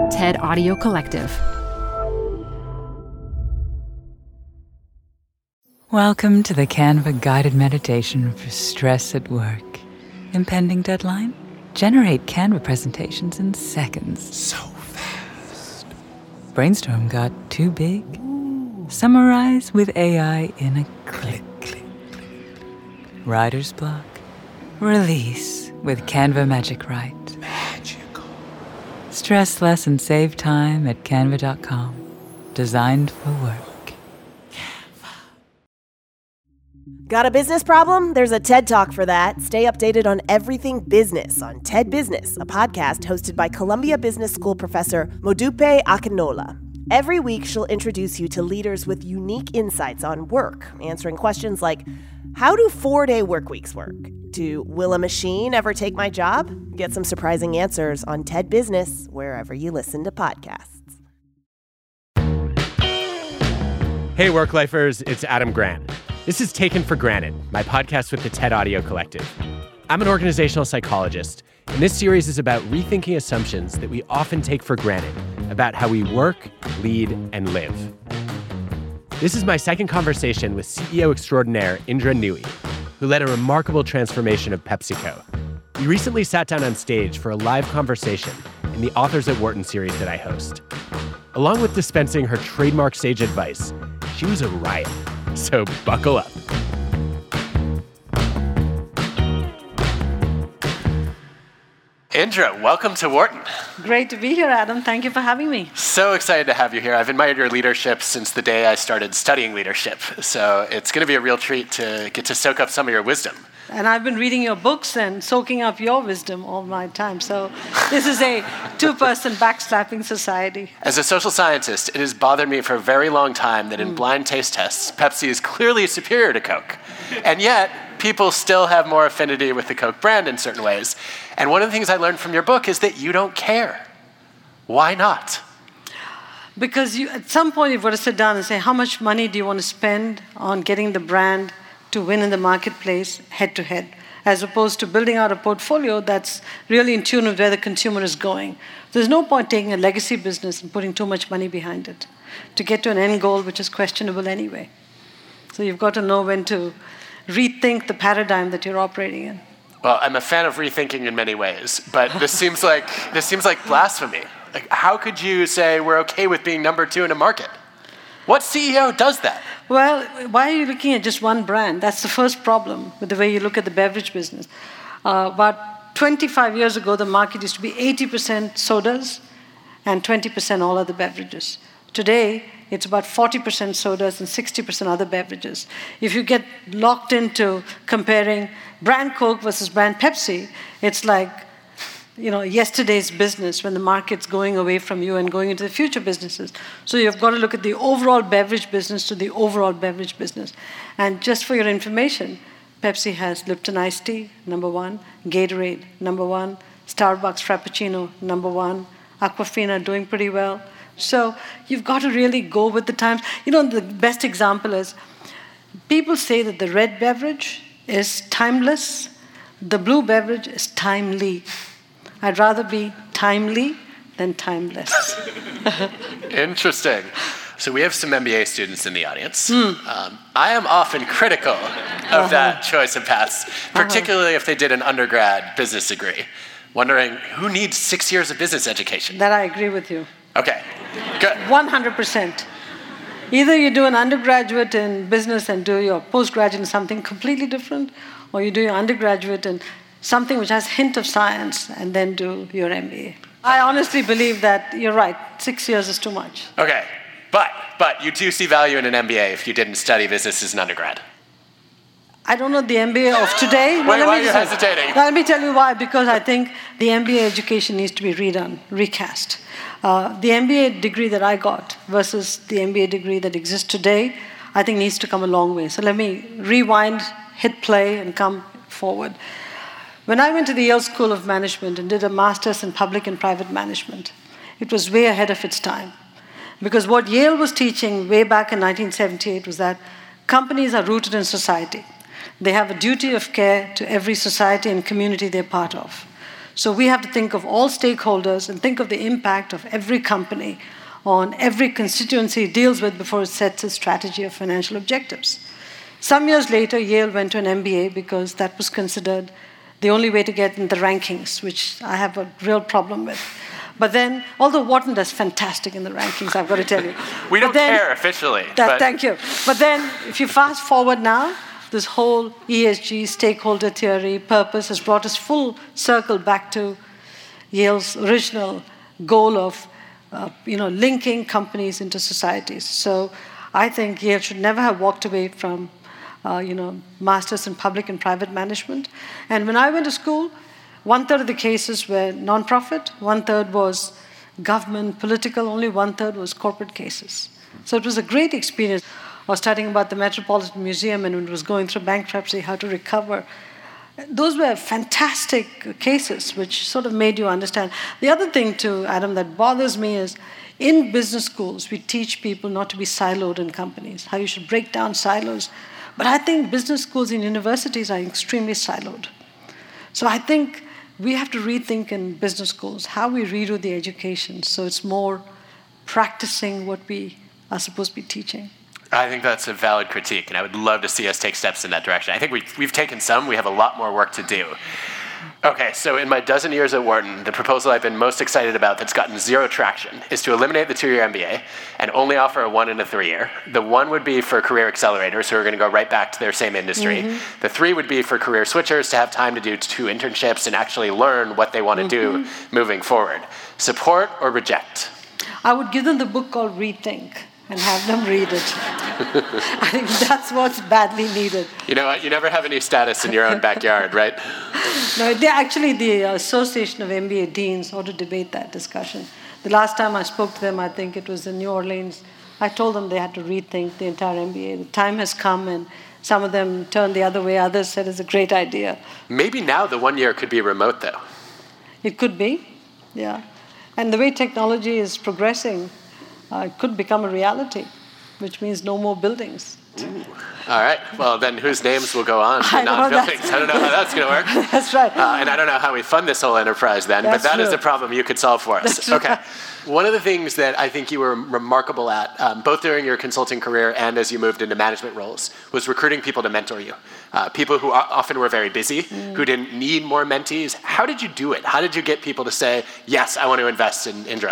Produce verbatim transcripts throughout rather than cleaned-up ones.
TED Audio Collective. Welcome to the Canva guided meditation for stress at work. Impending deadline? Generate Canva presentations in seconds. So fast. Brainstorm got too big? Ooh. Summarize with A I in a click. click, click. Writer's block? Release with Canva Magic Write. Magical. Stress less and save time at canva dot com. Designed for work. Got a business problem? There's a TED Talk for that. Stay updated on everything business on TED Business, a podcast hosted by Columbia Business School professor Modupe Akinola. Every week, she'll introduce you to leaders with unique insights on work, answering questions like, how do four-day work weeks work? To will a machine ever take my job? Get some surprising answers on TED Business, wherever you listen to podcasts. Hey, work-lifers, it's Adam Grant. This is Taken for Granted, my podcast with the TED Audio Collective. I'm an organizational psychologist, and this series is about rethinking assumptions that we often take for granted about how we work, lead, and live. This is my second conversation with C E O extraordinaire Indra Nooyi, who led a remarkable transformation of PepsiCo. We recently sat down on stage for a live conversation in the Authors at Wharton series that I host. Along with dispensing her trademark sage advice, she was a riot. So buckle up. Indra, welcome to Wharton. Great to be here, Adam. Thank you for having me. So excited to have you here. I've admired your leadership since the day I started studying leadership. So it's going to be a real treat to get to soak up some of your wisdom. And I've been reading your books and soaking up your wisdom all my time. So this is a two-person backslapping society. As a social scientist, it has bothered me for a very long time that in mm. blind taste tests, Pepsi is clearly superior to Coke. And yet, people still have more affinity with the Coke brand in certain ways. And one of the things I learned from your book is that you don't care. Why not? Because you, at some point you've got to sit down and say, how much money do you want to spend on getting the brand to win in the marketplace head-to-head, as opposed to building out a portfolio that's really in tune with where the consumer is going. There's no point taking a legacy business and putting too much money behind it to get to an end goal which is questionable anyway. So you've got to know when to rethink the paradigm that you're operating in. Well, I'm a fan of rethinking in many ways, but this seems like this seems like blasphemy. Like, how could you say we're okay with being number two in a market? What C E O does that? Well, why are you looking at just one brand? That's the first problem with the way you look at the beverage business. Uh, about twenty-five years ago, the market used to be eighty percent sodas and twenty percent all other beverages. Today, it's about forty percent sodas and sixty percent other beverages. If you get locked into comparing brand Coke versus brand Pepsi, it's like, you know, yesterday's business when the market's going away from you and going into the future businesses. So you've got to look at the overall beverage business to the overall beverage business. And just for your information, Pepsi has Lipton Iced Tea, number one, Gatorade, number one, Starbucks Frappuccino, number one, Aquafina doing pretty well. So you've got to really go with the times. You know, the best example is people say that the red beverage is timeless, the blue beverage is timely. I'd rather be timely than timeless. Interesting. So we have some M B A students in the audience. Mm. Um, I am often critical of uh-huh. that choice of paths, particularly uh-huh. if they did an undergrad business degree, wondering who needs six years of business education? That I agree with you. Okay, good. one hundred percent. Either you do an undergraduate in business and do your postgraduate in something completely different, or you do your undergraduate in something which has a hint of science, and then do your M B A. I honestly believe that you're right. Six years is too much. Okay, but but you do see value in an M B A if you didn't study business as an undergrad. I don't know the M B A of today. Wait, well, why are you hesitating? Let me tell you why. Because I think the M B A education needs to be redone, recast. Uh, the M B A degree that I got versus the M B A degree that exists today, I think needs to come a long way. So let me rewind, hit play, and come forward. When I went to the Yale School of Management and did a master's in public and private management, it was way ahead of its time. Because what Yale was teaching way back in nineteen seventy-eight was that companies are rooted in society. They have a duty of care to every society and community they're part of. So we have to think of all stakeholders and think of the impact of every company on every constituency it deals with before it sets its strategy of financial objectives. Some years later, Yale went to an M B A because that was considered the only way to get in the rankings, which I have a real problem with. But then, although Wharton does fantastic in the rankings, I've got to tell you. We don't then, care officially. That, but... Thank you. But then, if you fast forward now, this whole E S G, stakeholder theory, purpose has brought us full circle back to Yale's original goal of uh, you know, linking companies into societies. So I think Yale should never have walked away from uh, you know, masters in public and private management. And when I went to school, one-third of the cases were non-profit, one-third was government, political, only one-third was corporate cases. So it was a great experience. I was studying about the Metropolitan Museum and when it was going through bankruptcy, how to recover. Those were fantastic cases, which sort of made you understand. The other thing, too, Adam, that bothers me is in business schools, we teach people not to be siloed in companies, how you should break down silos. But I think business schools and universities are extremely siloed. So I think we have to rethink in business schools how we redo the education so it's more practicing what we are supposed to be teaching. I think that's a valid critique, and I would love to see us take steps in that direction. I think we've, we've taken some. We have a lot more work to do. Okay, so in my dozen years at Wharton, the proposal I've been most excited about that's gotten zero traction is to eliminate the two-year M B A and only offer a one and a three-year. The one would be for career accelerators who are going to go right back to their same industry. Mm-hmm. The three would be for career switchers to have time to do two internships and actually learn what they want to mm-hmm. do moving forward. Support or reject? I would give them the book called Rethink and have them read it. I think that's what's badly needed. You know what? You never have any status in your own backyard, right? No, they, actually, the Association of M B A Deans ought to debate that discussion. The last time I spoke to them, I think it was in New Orleans, I told them they had to rethink the entire M B A. The time has come, and some of them turned the other way. Others said it's a great idea. Maybe now the one year could be remote, though. It could be, yeah. And the way technology is progressing, Uh, it could become a reality, which means no more buildings. Ooh. All right. Well, then whose names will go on to non-buildings? I don't know how that's going to work. That's right. Uh, and I don't know how we fund this whole enterprise then, that's but that true. is a problem you could solve for us. That's okay. Right. One of the things that I think you were remarkable at, um, both during your consulting career and as you moved into management roles, was recruiting people to mentor you. Uh, people who often were very busy, mm. who didn't need more mentees. How did you do it? How did you get people to say, yes, I want to invest in Indra?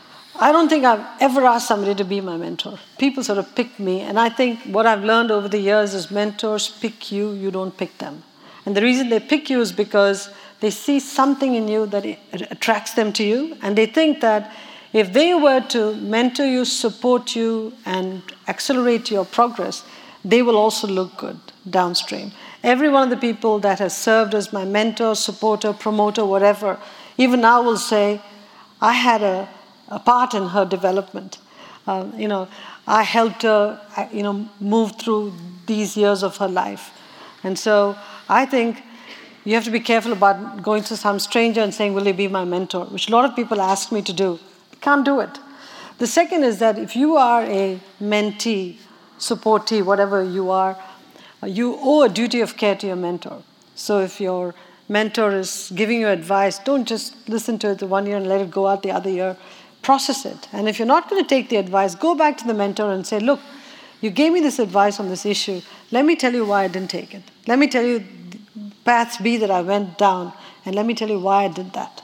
I don't think I've ever asked somebody to be my mentor. People sort of picked me, and I think what I've learned over the years is mentors pick you, you don't pick them. And the reason they pick you is because they see something in you that attracts them to you, and they think that if they were to mentor you, support you, and accelerate your progress, they will also look good downstream. Every one of the people that has served as my mentor, supporter, promoter, whatever, even now will say, I had a a part in her development. Uh, you know, I helped her, you know, move through these years of her life. And so I think you have to be careful about going to some stranger and saying, will you be my mentor? Which a lot of people ask me to do. I can't do it. The second is that if you are a mentee, supportee, whatever you are, you owe a duty of care to your mentor. So if your mentor is giving you advice, don't just listen to it the one year and let it go out the other year. Process it. And if you're not going to take the advice, go back to the mentor and say, look, you gave me this advice on this issue. Let me tell you why I didn't take it. Let me tell you paths B that I went down, and let me tell you why I did that.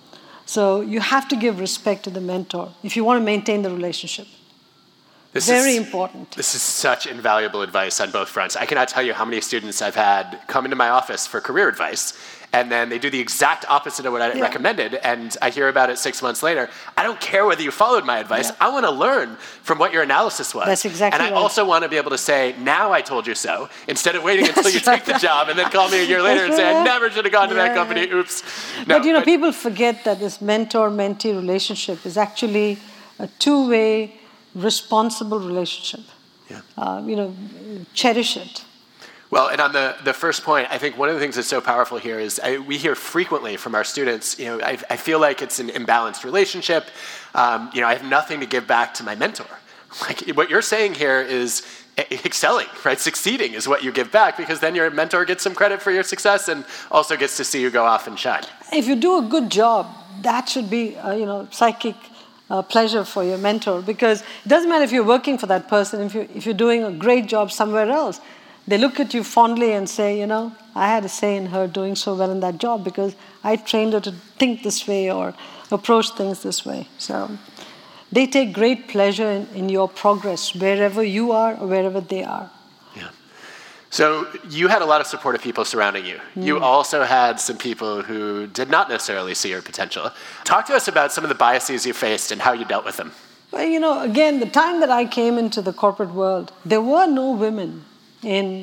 So you have to give respect to the mentor if you want to maintain the relationship. This Very is, important. This is such invaluable advice on both fronts. I cannot tell you how many students I've had come into my office for career advice, and then they do the exact opposite of what I yeah. recommended, and I hear about it six months later. I don't care whether you followed my advice. Yeah. I want to learn from what your analysis was. That's exactly And I right. also want to be able to say, now I told you so, instead of waiting until you take the job and then call me a year later and say, I never should have gone to yeah, that company. yeah. Oops. No, but, you know, but, people forget that this mentor-mentee relationship is actually a two-way, responsible relationship. Yeah. Uh, you know, cherish it. Well, and on the, the first point, I think one of the things that's so powerful here is I, we hear frequently from our students, you know, I, I feel like it's an imbalanced relationship. Um, you know, I have nothing to give back to my mentor. Like what you're saying here is excelling, right? Succeeding is what you give back, because then your mentor gets some credit for your success and also gets to see you go off and shine. If you do a good job, that should be, uh, you know, psychic uh, pleasure for your mentor, because it doesn't matter if you're working for that person. If you if you're doing a great job somewhere else, they look at you fondly and say, you know, I had a say in her doing so well in that job because I trained her to think this way or approach things this way. So they take great pleasure in, in your progress, wherever you are or wherever they are. Yeah. So you had a lot of supportive people surrounding you. Mm. You also had some people who did not necessarily see your potential. Talk to us about some of the biases you faced and how you dealt with them. Well, you know, again, the time that I came into the corporate world, there were no women in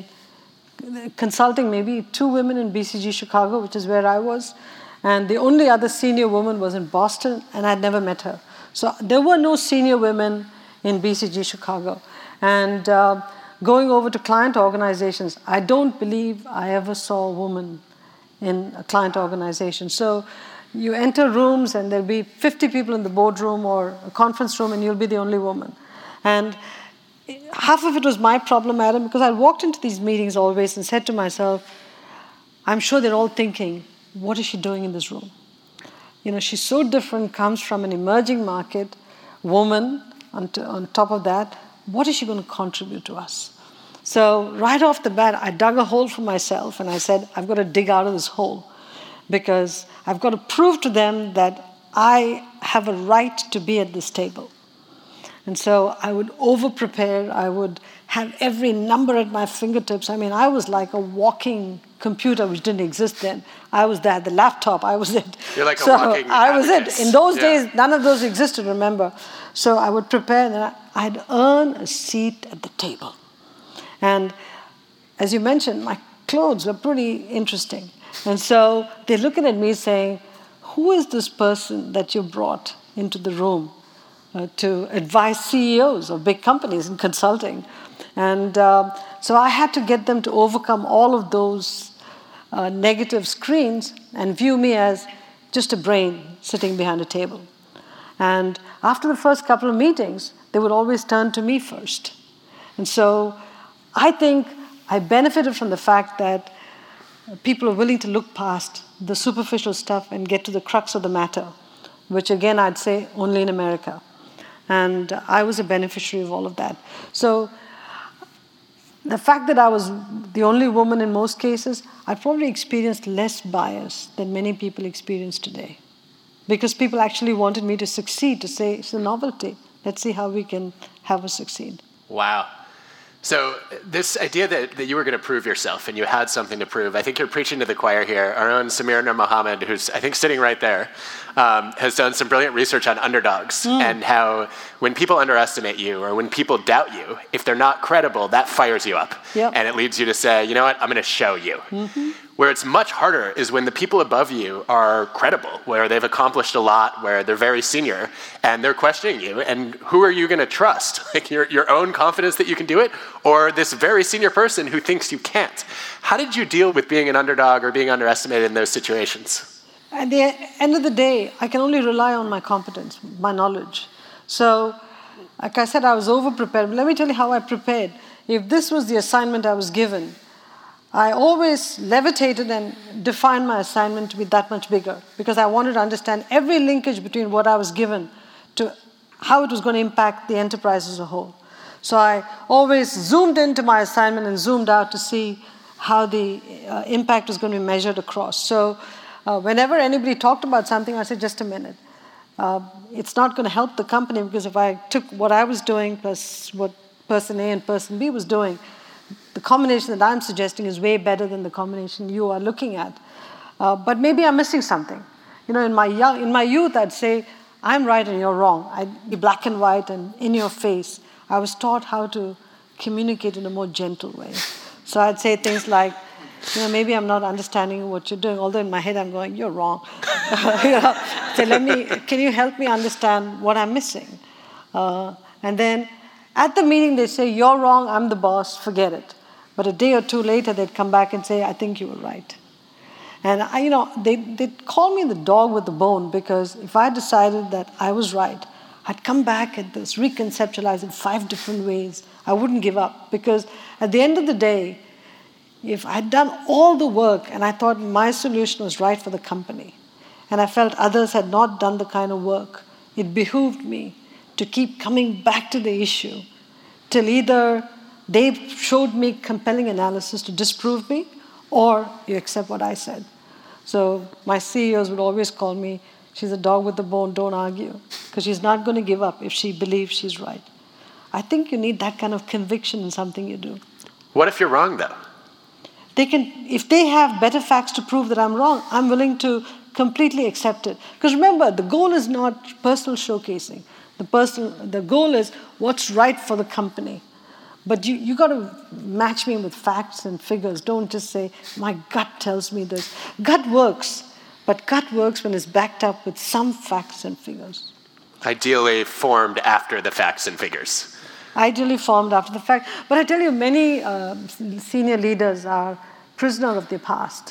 consulting, maybe two women in B C G Chicago, which is where I was. And the only other senior woman was in Boston, and I'd never met her. So there were no senior women in B C G Chicago. And uh, going over to client organizations, I don't believe I ever saw a woman in a client organization. So you enter rooms and there'll be fifty people in the boardroom or a conference room and you'll be the only woman. And half of it was my problem, Adam, because I walked into these meetings always and said to myself, I'm sure they're all thinking, what is she doing in this room? You know, she's so different, comes from an emerging market, woman, on, to, on top of that, what is she going to contribute to us? So right off the bat, I dug a hole for myself and I said, I've got to dig out of this hole because I've got to prove to them that I have a right to be at this table. And so I would over-prepare. I would have every number at my fingertips. I mean, I was like a walking computer, which didn't exist then. I was that, the laptop, I was it. You're like so a walking I was abacus. it. In those yeah. days, none of those existed, remember. So I would prepare, and then I'd earn a seat at the table. And as you mentioned, my clothes were pretty interesting. And so they're looking at me saying, who is this person that you brought into the room uh, to advise C E Os of big companies in consulting? And uh, so I had to get them to overcome all of those uh, negative screens and view me as just a brain sitting behind a table. And after the first couple of meetings, they would always turn to me first. And so I think I benefited from the fact that people are willing to look past the superficial stuff and get to the crux of the matter, which again, I'd say only in America. And I was a beneficiary of all of that. So the fact that I was the only woman in most cases, I probably experienced less bias than many people experience today. Because people actually wanted me to succeed, to say, it's a novelty. Let's see how we can have her succeed. Wow. So this idea that, that you were going to prove yourself and you had something to prove, I think you're preaching to the choir here. Our own Samir Nur Mohammed, who's I think sitting right there, um, has done some brilliant research on underdogs mm. and how when people underestimate you or when people doubt you, if they're not credible, that fires you up. Yep. And it leads you to say, you know what, I'm going to show you. Mm-hmm. Where it's much harder is when the people above you are credible, where they've accomplished a lot, where they're very senior, and they're questioning you. And who are you going to trust? Like your, your own confidence that you can do it, or this very senior person who thinks you can't? How did you deal with being an underdog or being underestimated in those situations? At the end of the day, I can only rely on my competence, my knowledge. So, like I said, I was over-prepared. But let me tell you how I prepared. If this was the assignment I was given, I always levitated and defined my assignment to be that much bigger because I wanted to understand every linkage between what I was given to how it was going to impact the enterprise as a whole. So I always zoomed into my assignment and zoomed out to see how the uh, impact was going to be measured across. So uh, whenever anybody talked about something, I said, just a minute. Uh, it's not going to help the company because if I took what I was doing plus what person A and person B was doing, the combination that I'm suggesting is way better than the combination you are looking at. Uh, but maybe I'm missing something. You know, in my young, in my youth, I'd say, I'm right and you're wrong. I'd be black and white and in your face. I was taught how to communicate in a more gentle way. So I'd say things like, you know, maybe I'm not understanding what you're doing, although in my head I'm going, you're wrong. you know, so let me, can you help me understand what I'm missing? Uh, and then at the meeting, they say, you're wrong, I'm the boss, forget it. But a day or two later, they'd come back and say, I think you were right. And, I, you know, they, they'd call me the dog with the bone because if I decided that I was right, I'd come back at this, reconceptualize in five different ways. I wouldn't give up, because at the end of the day, if I'd done all the work and I thought my solution was right for the company, and I felt others had not done the kind of work, it behooved me to keep coming back to the issue till either they showed me compelling analysis to disprove me, or you accept what I said. So my C E Os would always call me, she's a dog with a bone, don't argue, because she's not going to give up if she believes she's right. I think you need that kind of conviction in something you do. What if you're wrong, though? They can, if they have better facts to prove that I'm wrong, I'm willing to completely accept it. Because remember, the goal is not personal showcasing. The personal, the goal is what's right for the company. But you you got to match me with facts and figures. Don't just say, my gut tells me this. Gut works, but gut works when it's backed up with some facts and figures. Ideally formed after the facts and figures. Ideally formed after the fact. But I tell you, many uh, senior leaders are prisoners of their past.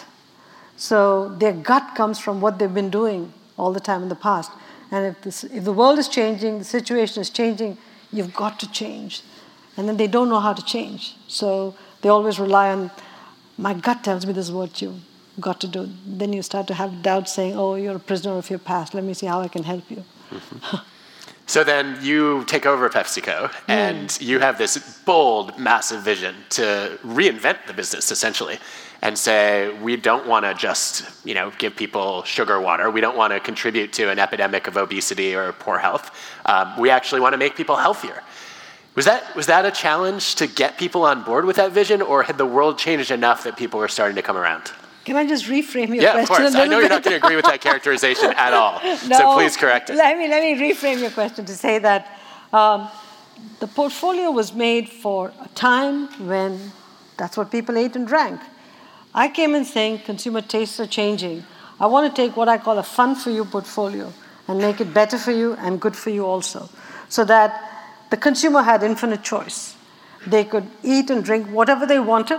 So their gut comes from what they've been doing all the time in the past. And if, this, if the world is changing, the situation is changing, you've got to change. And then they don't know how to change. So they always rely on, my gut tells me this is what you've got to do. Then you start to have doubts saying, oh, you're a prisoner of your past. Let me see how I can help you. Mm-hmm. So then you take over PepsiCo, and mm. you have this bold, massive vision to reinvent the business, essentially, and say, we don't want to just, you know, give people sugar water. We don't want to contribute to an epidemic of obesity or poor health. Um, we actually want to make people healthier. Was that was that a challenge to get people on board with that vision, or had the world changed enough that people were starting to come around? Can I just reframe your yeah, question? Yeah, of course. I know you're not going to agree with that characterization at all. No, so please correct it. Let me, let me reframe your question to say that um, the portfolio was made for a time when that's what people ate and drank. I came in saying consumer tastes are changing. I want to take what I call a fun-for-you portfolio and make it better for you and good for you also, so that the consumer had infinite choice. They could eat and drink whatever they wanted.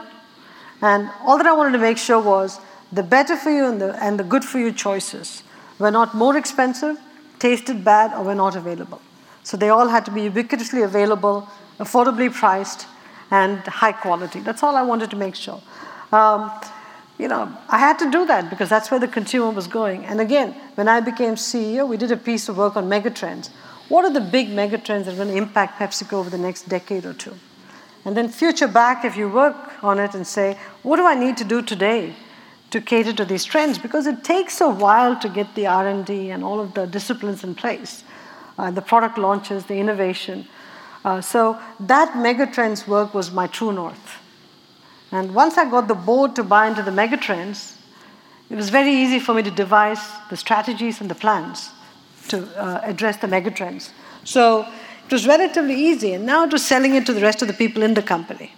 And all that I wanted to make sure was the better for you and the, and the good for you choices were not more expensive, tasted bad, or were not available. So they all had to be ubiquitously available, affordably priced, and high quality. That's all I wanted to make sure. Um, you know, I had to do that because that's where the consumer was going. And again, when I became C E O, we did a piece of work on megatrends. What are the big megatrends that are going to impact PepsiCo over the next decade or two? And then future back, if you work on it and say, what do I need to do today to cater to these trends? Because it takes a while to get the R and D and all of the disciplines in place, uh, the product launches, the innovation. Uh, so that megatrends work was my true north. And once I got the board to buy into the megatrends, it was very easy for me to devise the strategies and the plans to uh, address the megatrends. So it was relatively easy, and now it was selling it to the rest of the people in the company.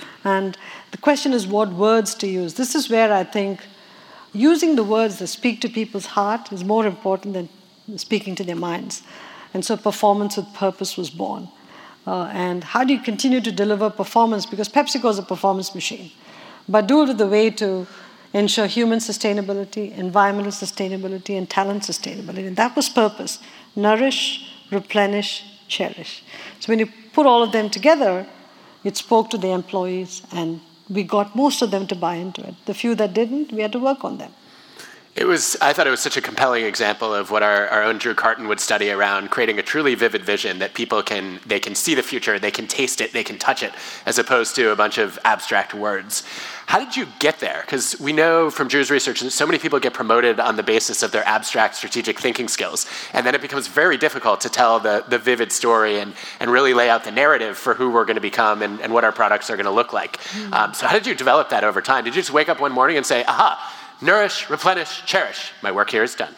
And the question is what words to use. This is where I think using the words that speak to people's heart is more important than speaking to their minds. And so performance with purpose was born. Uh, and how do you continue to deliver performance? Because PepsiCo is a performance machine. But do it with a way to ensure human sustainability, environmental sustainability, and talent sustainability. And that was purpose. Nourish, replenish, cherish. So when you put all of them together, it spoke to the employees, and we got most of them to buy into it. The few that didn't, we had to work on them. It was, I thought it was such a compelling example of what our, our own Drew Carton would study around creating a truly vivid vision that people can, they can see the future, they can taste it, they can touch it, as opposed to a bunch of abstract words. How did you get there? Because we know from Drew's research that so many people get promoted on the basis of their abstract strategic thinking skills, and then it becomes very difficult to tell the, the vivid story and, and really lay out the narrative for who we're going to become and, and what our products are going to look like. Mm. Um, so how did you develop that over time? Did you just wake up one morning and say, aha, nourish, replenish, cherish. My work here is done.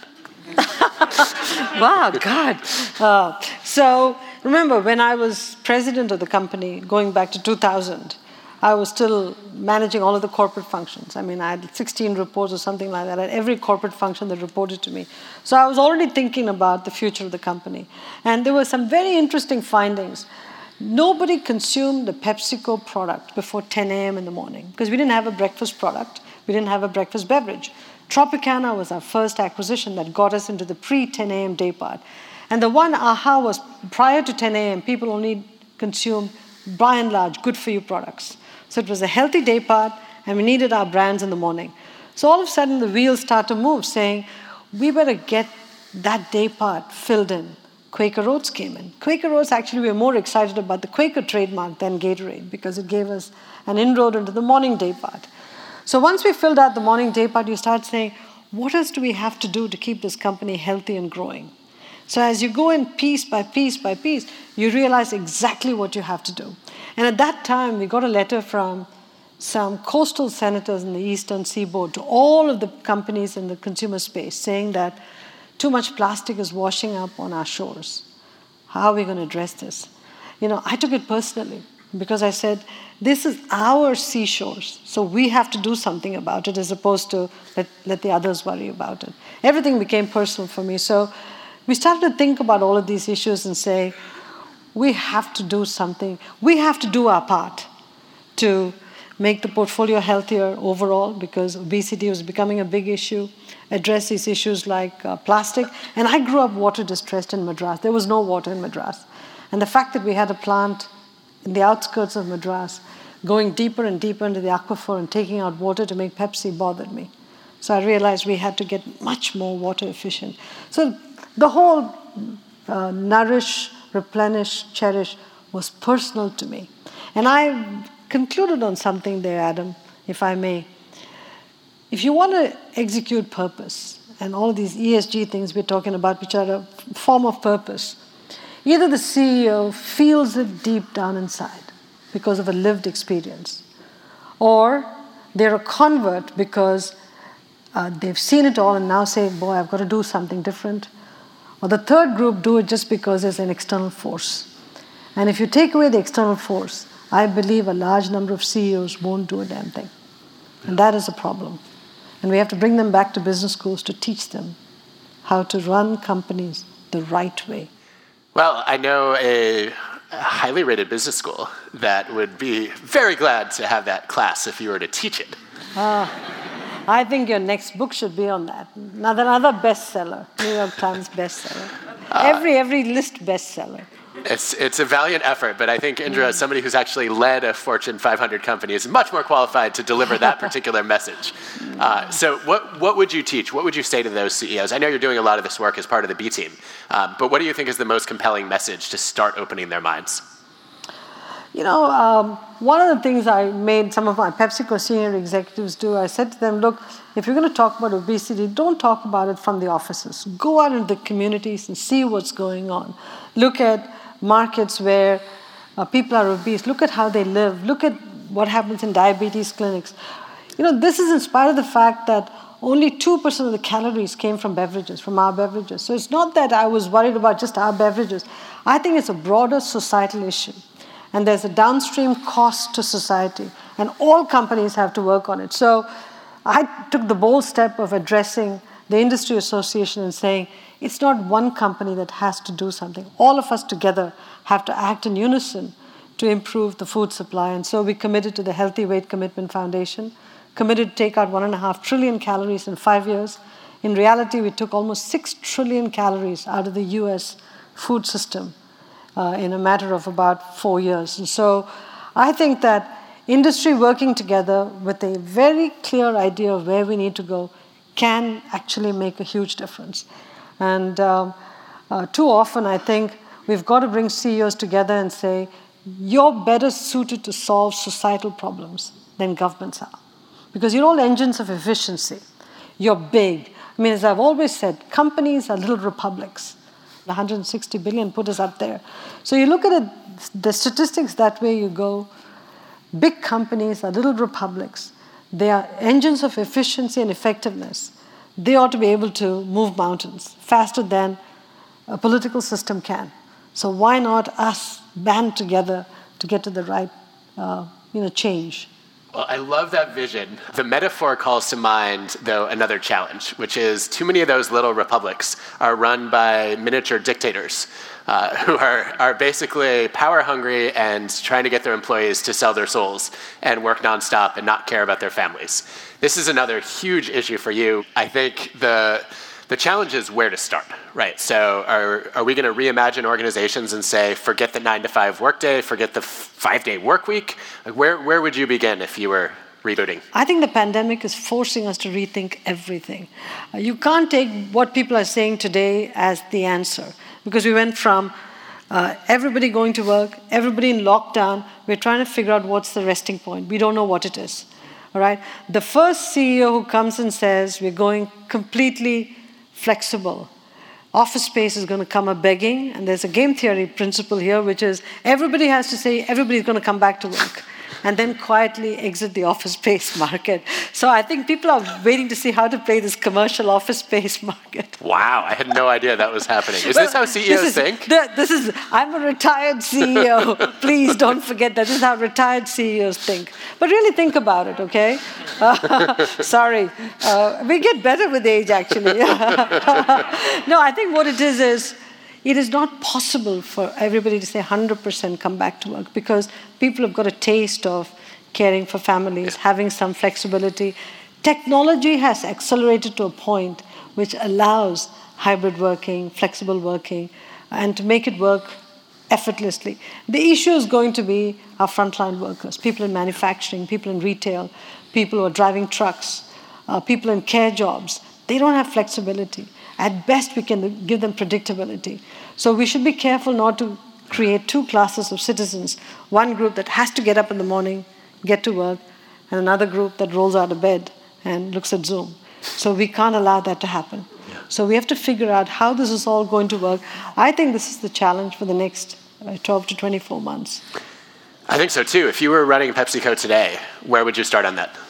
Wow, God. Uh, so remember, when I was president of the company, going back to two thousand, I was still managing all of the corporate functions. I mean, I had sixteen reports or something like that. I had every corporate function that reported to me. So I was already thinking about the future of the company. And there were some very interesting findings. Nobody consumed the PepsiCo product before ten a.m. in the morning because we didn't have a breakfast product. We didn't have a breakfast beverage. Tropicana was our first acquisition that got us into the pre ten a.m. day part. And the one aha was prior to ten a.m., people only consume, by and large, good-for-you products. So it was a healthy day part, and we needed our brands in the morning. So all of a sudden, the wheels start to move, saying, we better get that day part filled in. Quaker Oats came in. Quaker Oats, actually, we were more excited about the Quaker trademark than Gatorade because it gave us an inroad into the morning day part. So once we filled out the morning day part, you start saying, what else do we have to do to keep this company healthy and growing? So as you go in piece by piece by piece, you realize exactly what you have to do. And at that time, we got a letter from some coastal senators in the eastern seaboard to all of the companies in the consumer space saying that too much plastic is washing up on our shores. How are we going to address this? You know, I took it personally because I said, this is our seashores, so we have to do something about it as opposed to let, let the others worry about it. Everything became personal for me. So we started to think about all of these issues and say, we have to do something. We have to do our part to make the portfolio healthier overall because obesity was becoming a big issue, address these issues like uh, plastic. And I grew up water distressed in Madras. There was no water in Madras. And the fact that we had a plant in the outskirts of Madras going deeper and deeper into the aquifer and taking out water to make Pepsi bothered me. So I realized we had to get much more water efficient. So the whole uh, nourish, replenish, cherish was personal to me. And I concluded on something there, Adam, if I may. If you want to execute purpose, and all of these E S G things we're talking about, which are a form of purpose, either the C E O feels it deep down inside because of a lived experience, or they're a convert because uh, they've seen it all and now say, boy, I've got to do something different. Or the third group do it just because there's an external force. And if you take away the external force, I believe a large number of C E Os won't do a damn thing. And that is a problem. And we have to bring them back to business schools to teach them how to run companies the right way. Well, I know a highly rated business school that would be very glad to have that class if you were to teach it. Uh, I think your next book should be on that. Another, another bestseller, New York Times bestseller. Uh, every, every list bestseller. It's it's a valiant effort, but I think Indra, as somebody who's actually led a Fortune five hundred company, is much more qualified to deliver that particular message. Uh, so what what would you teach? What would you say to those C E Os? I know you're doing a lot of this work as part of the B team, um, but what do you think is the most compelling message to start opening their minds? You know, um, one of the things I made some of my PepsiCo senior executives do, I said to them, look, if you're going to talk about obesity, don't talk about it from the offices. Go out into the communities and see what's going on. Look at markets where uh, people are obese. Look at how they live. Look at what happens in diabetes clinics. You know, this is in spite of the fact that only two percent of the calories came from beverages, from our beverages. So it's not that I was worried about just our beverages. I think it's a broader societal issue. And there's a downstream cost to society. And all companies have to work on it. So I took the bold step of addressing the industry association and saying, it's not one company that has to do something. All of us together have to act in unison to improve the food supply. And so we committed to the Healthy Weight Commitment Foundation, committed to take out one and a half trillion calories in five years. In reality, we took almost six trillion calories out of the U S food system uh, in a matter of about four years. And so I think that industry working together with a very clear idea of where we need to go can actually make a huge difference. And um, uh, too often, I think we've got to bring C E Os together and say, you're better suited to solve societal problems than governments are. Because you're all engines of efficiency. You're big. I mean, as I've always said, companies are little republics. one hundred sixty billion put us up there. So you look at it, the statistics that way you go, big companies are little republics. They are engines of efficiency and effectiveness. They ought to be able to move mountains faster than a political system can. So why not us band together to get to the right uh, you know, change? Well, I love that vision. The metaphor calls to mind, though, another challenge, which is too many of those little republics are run by miniature dictators uh, who are, are basically power hungry and trying to get their employees to sell their souls and work nonstop and not care about their families. This is another huge issue for you. I think the The challenge is where to start, right? So are, are we going to reimagine organizations and say, forget the nine to five workday, forget the five-day work week? Like where, where would you begin if you were rebooting? I think the pandemic is forcing us to rethink everything. Uh, you can't take what people are saying today as the answer, because we went from uh, everybody going to work, everybody in lockdown. We're trying to figure out what's the resting point. We don't know what it is. All right? The first C E O who comes and says we're going completely flexible, office space is going to come a begging, and there's a game theory principle here, which is everybody has to say everybody's going to come back to work, and then quietly exit the office space market. So I think people are waiting to see how to play this commercial office space market. Wow, I had no idea that was happening. Is well, this how C E Os this is, think? The, this is, I'm a retired C E O. Please don't forget that. This is how retired C E Os think. But really think about it, okay? Uh, sorry. Uh, we get better with age, actually. No, I think what it is is, it is not possible for everybody to say one hundred percent come back to work, because people have got a taste of caring for families, having some flexibility. Technology has accelerated to a point which allows hybrid working, flexible working, and to make it work effortlessly. The issue is going to be our frontline workers, people in manufacturing, people in retail, people who are driving trucks, uh, people in care jobs. They don't have flexibility. At best, we can give them predictability. So we should be careful not to create two classes of citizens. One group that has to get up in the morning, get to work, and another group that rolls out of bed and looks at Zoom. So we can't allow that to happen. Yeah. So we have to figure out how this is all going to work. I think this is the challenge for the next uh, twelve to twenty-four months. I think so too. If you were running PepsiCo today, where would you start on that?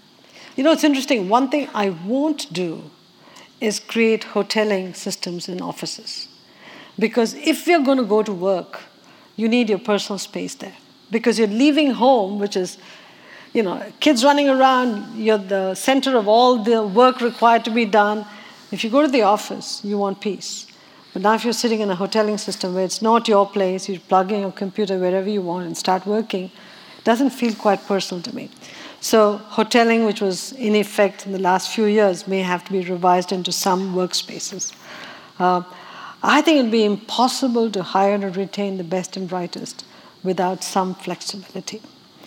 You know, it's interesting. One thing I won't do is create hoteling systems in offices. Because if you're going to go to work, you need your personal space there. Because you're leaving home, which is, you know, kids running around, you're the center of all the work required to be done. If you go to the office, you want peace. But now if you're sitting in a hoteling system where it's not your place, you plug in your computer wherever you want and start working, it doesn't feel quite personal to me. So hoteling, which was in effect in the last few years, may have to be revised into some workspaces. Uh, I think it'd be impossible to hire and retain the best and brightest without some flexibility.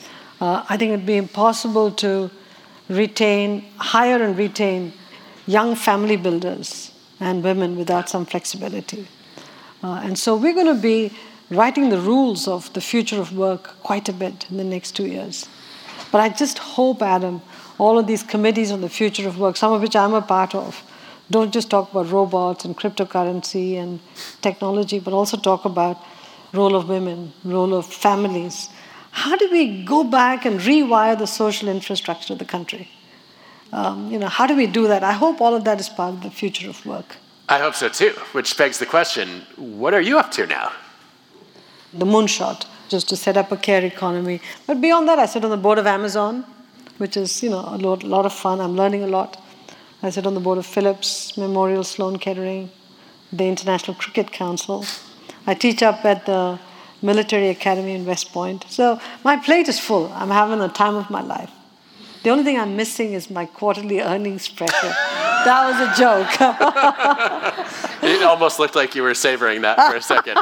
Uh, I think it'd be impossible to retain, hire and retain young family builders and women without some flexibility. Uh, and so we're going to be writing the rules of the future of work quite a bit in the next two years. But I just hope, Adam, all of these committees on the future of work, some of which I'm a part of, don't just talk about robots and cryptocurrency and technology, but also talk about role of women, role of families. How do we go back and rewire the social infrastructure of the country? Um, you know, how do we do that? I hope all of that is part of the future of work. I hope so too, which begs the question, what are you up to now? The moonshot, just to set up a care economy. But beyond that, I sit on the board of Amazon, which is, you know, a lot, a lot of fun. I'm learning a lot. I sit on the board of Philips, Memorial Sloan Kettering, the International Cricket Council. I teach up at the Military Academy in West Point. So my plate is full. I'm having the time of my life. The only thing I'm missing is my quarterly earnings pressure. That was a joke. It almost looked like you were savoring that for a second.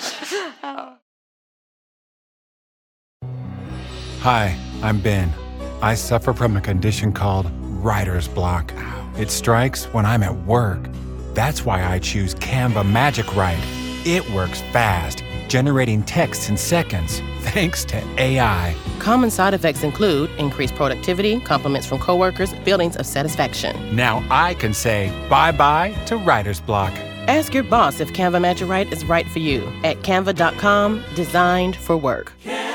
Hi, I'm Ben. I suffer from a condition called writer's block. It strikes when I'm at work. That's why I choose Canva Magic Write. It works fast, generating text in seconds, thanks to A I. Common side effects include increased productivity, compliments from coworkers, feelings of satisfaction. Now I can say bye-bye to writer's block. Ask your boss if Canva Magic Write is right for you at canva dot com, designed for work.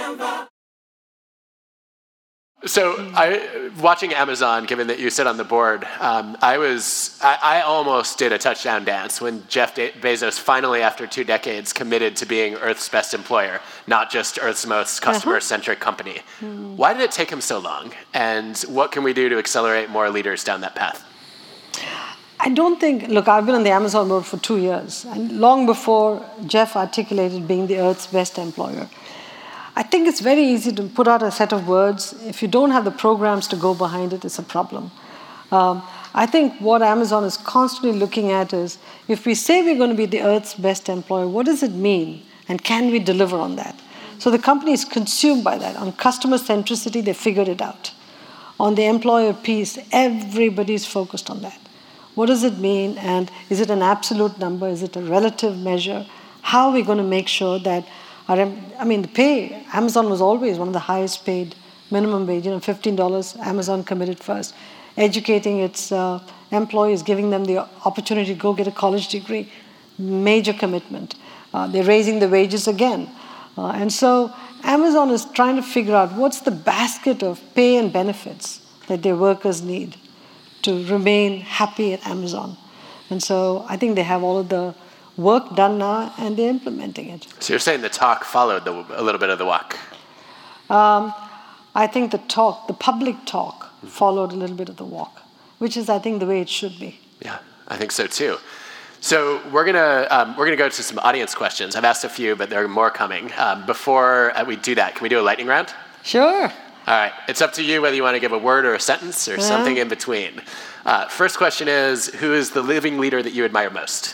So, I, watching Amazon, given that you sit on the board, um, I was, I, I almost did a touchdown dance when Jeff De- Bezos finally, after two decades, committed to being Earth's best employer, not just Earth's most customer-centric company. Mm-hmm. Why did it take him so long? And what can we do to accelerate more leaders down that path? I don't think, look, I've been on the Amazon board for two years, and long before Jeff articulated being the Earth's best employer. I think it's very easy to put out a set of words. If you don't have the programs to go behind it, it's a problem. Um, I think what Amazon is constantly looking at is, if we say we're going to be the Earth's best employer, what does it mean? And can we deliver on that? So the company is consumed by that. On customer centricity, they figured it out. On the employer piece, everybody's focused on that. What does it mean? And is it an absolute number? Is it a relative measure? How are we going to make sure that our, I mean, the pay, Amazon was always one of the highest paid minimum wage, you know, fifteen dollars, Amazon committed first. Educating its uh, employees, giving them the opportunity to go get a college degree, major commitment. Uh, they're raising the wages again. Uh, and so Amazon is trying to figure out what's the basket of pay and benefits that their workers need to remain happy at Amazon. And so I think they have all of the work done now, and they're implementing it. So you're saying the talk followed the, a little bit of the walk? Um, I think the talk, the public talk, mm-hmm. followed a little bit of the walk, which is, I think, the way it should be. Yeah, I think so too. So we're gonna um, we're gonna go to some audience questions. I've asked a few, but there are more coming. Um, before we do that, can we do a lightning round? Sure. All right. It's up to you whether you want to give a word or a sentence or yeah. something in between. Uh, first question is, who is the living leader that you admire most?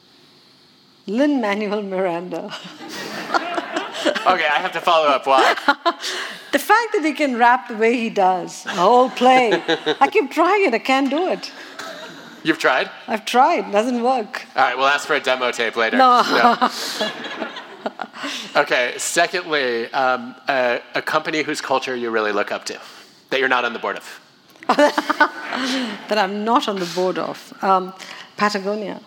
Lin-Manuel Miranda. Okay, I have to follow up. Why? The fact that he can rap the way he does, the whole play. I keep trying it. I can't do it. You've tried? I've tried. It doesn't work. All right, we'll ask for a demo tape later. No. no. Okay, secondly, um, a, a company whose culture you really look up to, that you're not on the board of. That I'm not on the board of. Um, Patagonia.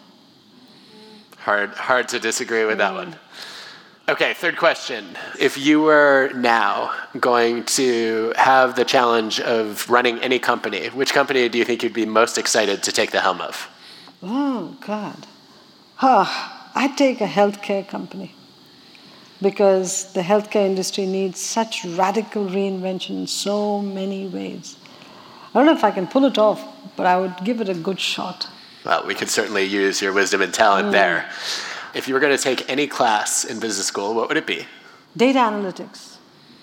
Hard, hard to disagree with mm. that one. Okay, third question. If you were now going to have the challenge of running any company, which company do you think you'd be most excited to take the helm of? Oh, God. Huh. I'd take a healthcare company, because the healthcare industry needs such radical reinvention in so many ways. I don't know if I can pull it off, but I would give it a good shot. Well, we could certainly use your wisdom and talent mm. there. If you were going to take any class in business school, what would it be? Data analytics.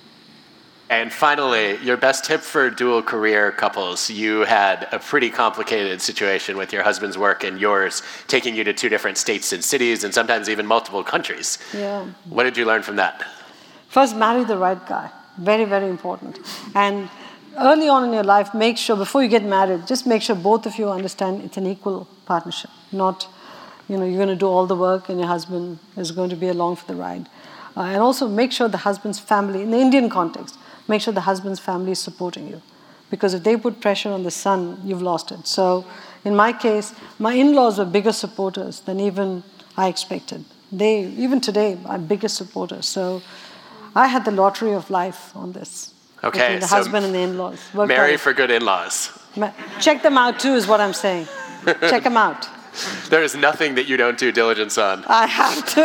And finally, your best tip for dual career couples. You had a pretty complicated situation with your husband's work and yours, taking you to two different states and cities, and sometimes even multiple countries. Yeah. What did you learn from that? First, marry the right guy. Very, very important. And early on in your life, make sure, before you get married, just make sure both of you understand it's an equal partnership, not, you know, you're going to do all the work and your husband is going to be along for the ride. Uh, and also make sure the husband's family, in the Indian context, make sure the husband's family is supporting you. Because if they put pressure on the son, you've lost it. So in my case, my in-laws were bigger supporters than even I expected. They, even today, are biggest supporters. So I had the lottery of life on this. Okay, between the so husband and the in-laws. Worked marry out. for good in-laws. Check them out too, is what I'm saying. Check them out. There is nothing that you don't do diligence on. I have to.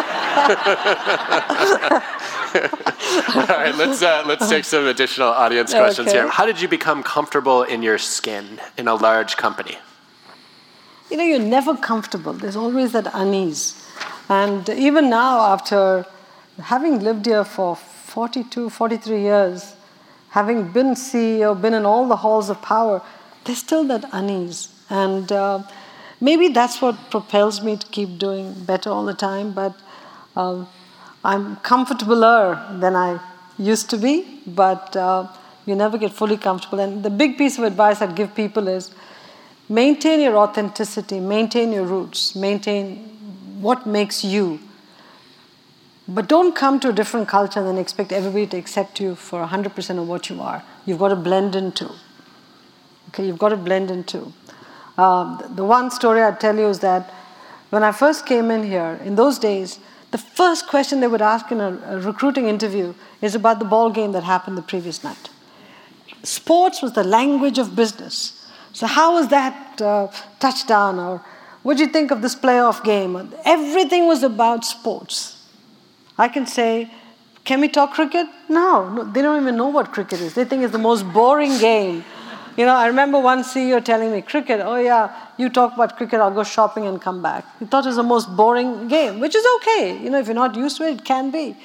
All right, let's uh, let's take some additional audience questions okay. here. How did you become comfortable in your skin in a large company? You know, you're never comfortable. There's always that unease. And even now, after having lived here for forty-two, forty-three years, having been C E O, been in all the halls of power, there's still that unease. And uh, maybe that's what propels me to keep doing better all the time, but uh, I'm comfortabler than I used to be, but uh, you never get fully comfortable. And the big piece of advice I'd give people is maintain your authenticity, maintain your roots, maintain what makes you. But don't come to a different culture and then expect everybody to accept you for one hundred percent of what you are. You've got to blend in too. Okay, you've got to blend in too. Um, the one story I'd tell you is that when I first came in here, in those days, the first question they would ask in a, a recruiting interview is about the ball game that happened the previous night. Sports was the language of business. So how was that uh, touchdown? Or what do you think of this playoff game? Everything was about sports. I can say, can we talk cricket? No, no, they don't even know what cricket is. They think it's the most boring game. You know, I remember one C E O telling me, cricket, oh yeah, you talk about cricket, I'll go shopping and come back. He thought it was the most boring game, which is okay. You know, if you're not used to it, it can be.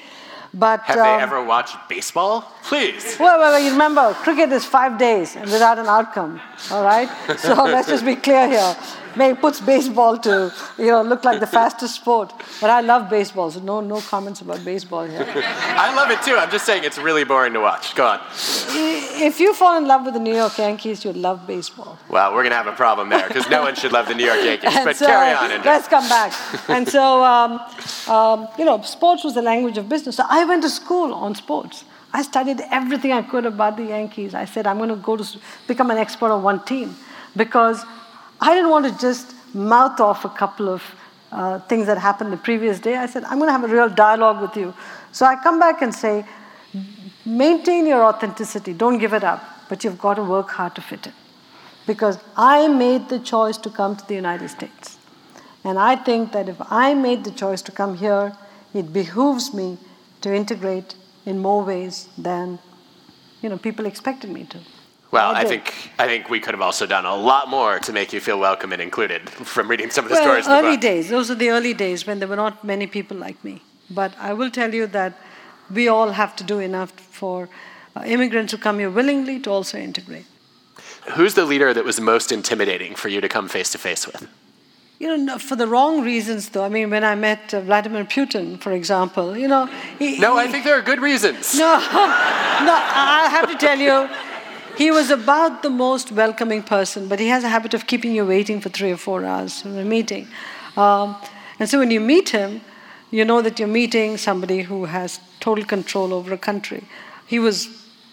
But Have um, they ever watched baseball? Please. Well, well, you remember, cricket is five days and without an outcome, all right? So let's just be clear here. It puts baseball to, you know, look like the fastest sport. But I love baseball, so no, no comments about baseball here. I love it too. I'm just saying it's really boring to watch. Go on. If you fall in love with the New York Yankees, you'll love baseball. Well, we're going to have a problem there because no one should love the New York Yankees. But so, carry on, Indra. Let's come back. And so, um, um, you know, sports was the language of business. So I went to school on sports. I studied everything I could about the Yankees. I said, I'm going to go to become an expert on one team because I didn't want to just mouth off a couple of uh, things that happened the previous day. I said, I'm going to have a real dialogue with you. So I come back and say, maintain your authenticity. Don't give it up. But you've got to work hard to fit in. Because I made the choice to come to the United States. And I think that if I made the choice to come here, it behooves me to integrate in more ways than, you know, people expected me to. Well, I, I think I think we could have also done a lot more to make you feel welcome and included from reading some of the well, stories in the early book. days. Those are the early days when there were not many people like me. But I will tell you that we all have to do enough for uh, immigrants who come here willingly to also integrate. Who's the leader that was most intimidating for you to come face to face with? You know, no, for the wrong reasons, though. I mean, when I met uh, Vladimir Putin, for example, you know... He, no, he, I think there are good reasons. No, no, I have to tell you, he was about the most welcoming person, but he has a habit of keeping you waiting for three or four hours for a meeting. Um, and so when you meet him, you know that you're meeting somebody who has total control over a country. He was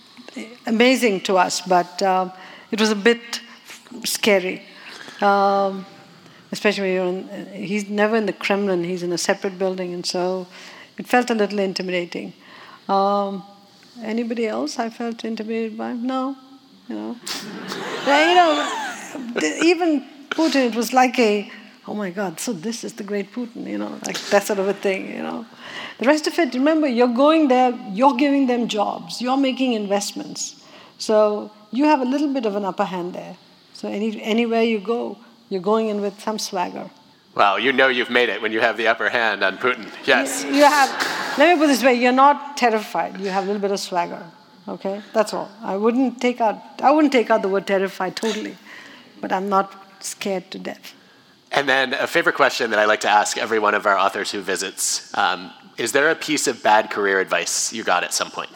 amazing to us, but um, it was a bit scary. Um, especially when you're in, he's never in the Kremlin, he's in a separate building, and so it felt a little intimidating. Um, anybody else I felt intimidated by? No, you know. Yeah, you know, even Putin, it was like a, oh my God, so this is the great Putin, you know, like that sort of a thing, you know. The rest of it, remember, you're going there, you're giving them jobs, you're making investments. So you have a little bit of an upper hand there. So any, anywhere you go, you're going in with some swagger. Well, you know you've made it when you have the upper hand on Putin. Yes. You, you have, let me put it this way, you're not terrified. You have a little bit of swagger, okay? That's all. I wouldn't take out, I wouldn't take out the word terrified totally, but I'm not scared to death. And then a favorite question that I like to ask every one of our authors who visits, um, is there a piece of bad career advice you got at some point?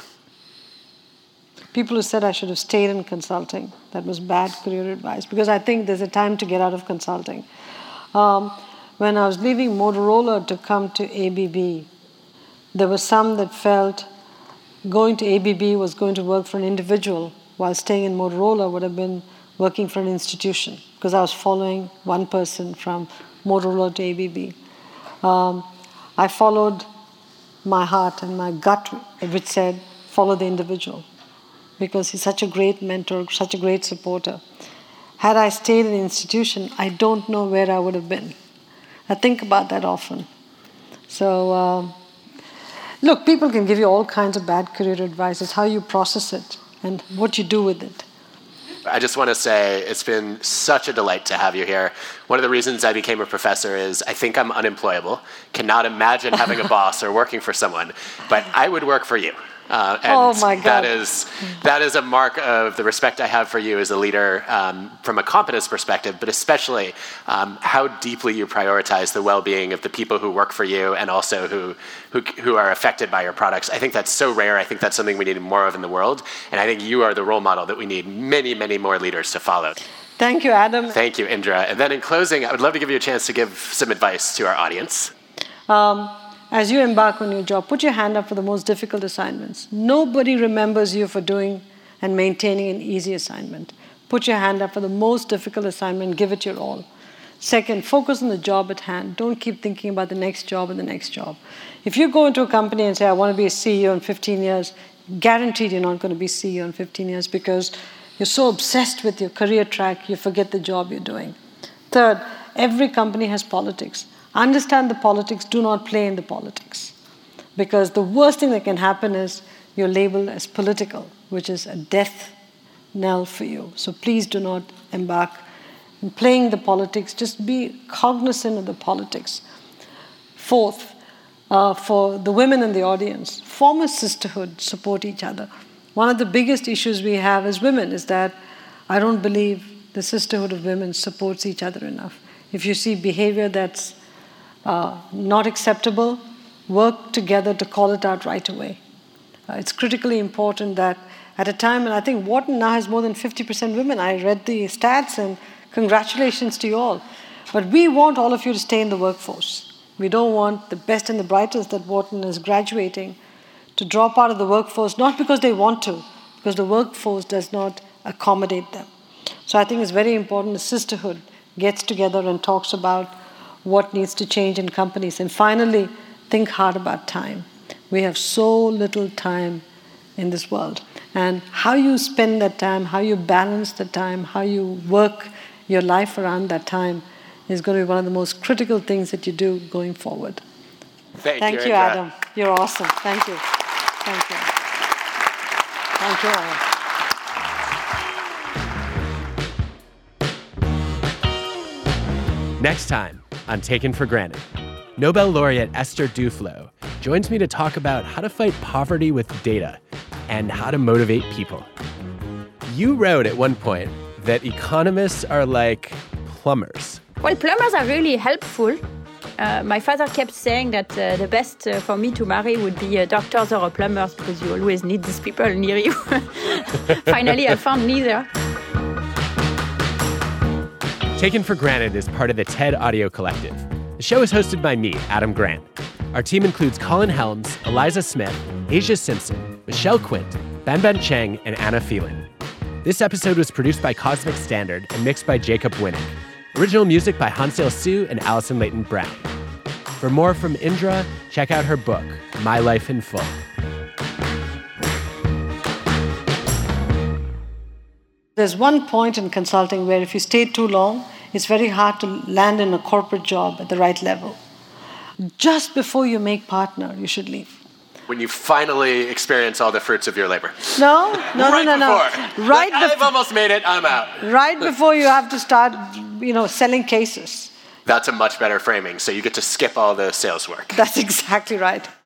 People who said I should have stayed in consulting, that was bad career advice, because I think there's a time to get out of consulting. Um, when I was leaving Motorola to come to A B B, there were some that felt going to A B B was going to work for an individual, while staying in Motorola would have been working for an institution, because I was following one person from Motorola to A B B. Um, I followed my heart and my gut, which said, follow the individual, because he's such a great mentor, such a great supporter. Had I stayed in the institution, I don't know where I would have been. I think about that often. So, um, look, people can give you all kinds of bad career advice. It's how you process it and what you do with it. I just want to say it's been such a delight to have you here. One of the reasons I became a professor is I think I'm unemployable, cannot imagine having a boss or working for someone, but I would work for you. Uh, and oh my God. that is that is a mark of the respect I have for you as a leader um, from a competence perspective, but especially um, how deeply you prioritize the well-being of the people who work for you and also who, who who are affected by your products. I think that's so rare. I think that's something we need more of in the world, and I think you are the role model that we need many, many more leaders to follow. Thank you, Adam. Thank you, Indra. And then in closing, I would love to give you a chance to give some advice to our audience. Um, As you embark on your job, put your hand up for the most difficult assignments. Nobody remembers you for doing and maintaining an easy assignment. Put your hand up for the most difficult assignment, give it your all. Second, focus on the job at hand. Don't keep thinking about the next job and the next job. If you go into a company and say, I want to be a C E O in fifteen years, guaranteed you're not going to be C E O in fifteen years because you're so obsessed with your career track, you forget the job you're doing. Third, every company has politics. Understand the politics, do not play in the politics. Because the worst thing that can happen is you're labeled as political, which is a death knell for you. So please do not embark in playing the politics. Just be cognizant of the politics. Fourth, uh, for the women in the audience, form a sisterhood, support each other. One of the biggest issues we have as women is that I don't believe the sisterhood of women supports each other enough. If you see behavior that's uh, not acceptable, work together to call it out right away. Uh, it's critically important that at a time, and I think Wharton now has more than fifty percent women. I read the stats, and congratulations to you all. But we want all of you to stay in the workforce. We don't want the best and the brightest that Wharton is graduating to drop out of the workforce, not because they want to, because the workforce does not accommodate them. So I think it's very important the sisterhood gets together and talks about what needs to change in companies. And finally, think hard about time. We have so little time in this world. And how you spend that time, how you balance the time, how you work your life around that time is going to be one of the most critical things that you do going forward. Thank, Thank you, you, Indra. Adam. You're awesome. Thank you. Thank you. Thank you all. Next time on Taken for Granted, Nobel laureate Esther Duflo joins me to talk about how to fight poverty with data and how to motivate people. You wrote at one point that economists are like plumbers. Well, plumbers are really helpful. Uh, my father kept saying that uh, the best uh, for me to marry would be uh, doctors or plumbers because you always need these people near you. Finally, I found neither. Taken for Granted is part of the TED Audio Collective. The show is hosted by me, Adam Grant. Our team includes Colin Helms, Eliza Smith, Asia Simpson, Michelle Quint, Banban Cheng, and Anna Phelan. This episode was produced by Cosmic Standard and mixed by Jacob Winnick. Original music by Hansel Su and Allison Leighton Brown. For more from Indra, check out her book, My Life in Full. There's one point in consulting where if you stay too long, it's very hard to land in a corporate job at the right level. Just before you make partner, you should leave. When you finally experience all the fruits of your labor. No, no, right no, no, before. no. Right I've before. almost made it, I'm out. Right before you have to start, you know, selling cases. That's a much better framing, so you get to skip all the sales work. That's exactly right.